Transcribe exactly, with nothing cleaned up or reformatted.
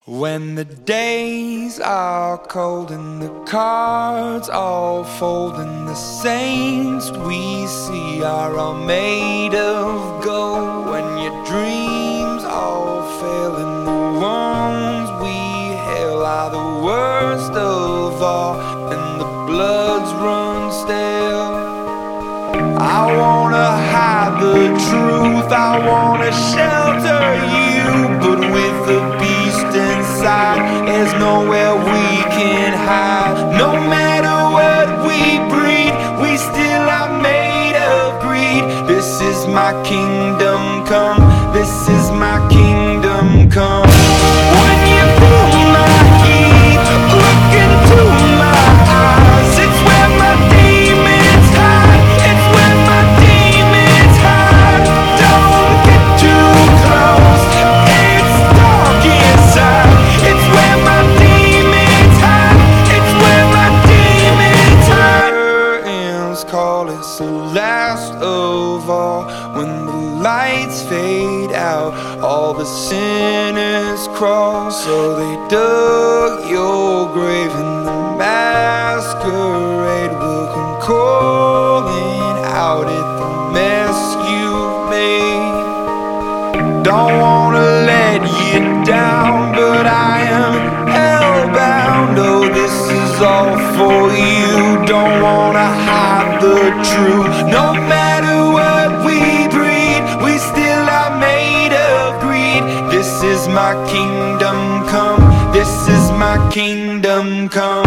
When the days are cold and the cards all fold and the saints we see are all made of gold, when your dreams all fail and the ones we hail are the worst of all and the bloods run stale, I wanna hide the truth, I wanna shelter you, but with the beast inside, there's nowhere we can hide. No matter what we breed, we still are made of greed. This is my kingdom come, this is my kingdom come. When you feel my heat, look into my eyes, it's where my demons hide, it's where my demons hide. Don't get too close, it's dark inside, it's where my demons hide, it's where my demons hide. Curtains call, it's the last of all. When the lights fade out, all the sinners crawl. So they dug your grave and the masquerade will come calling out at the mess you've made. Don't wanna let you down, but I am hellbound. Oh, this is all for you. Don't wanna hide the truth. No matter what we breed, we still are made of greed. This is my kingdom come, this is my kingdom come.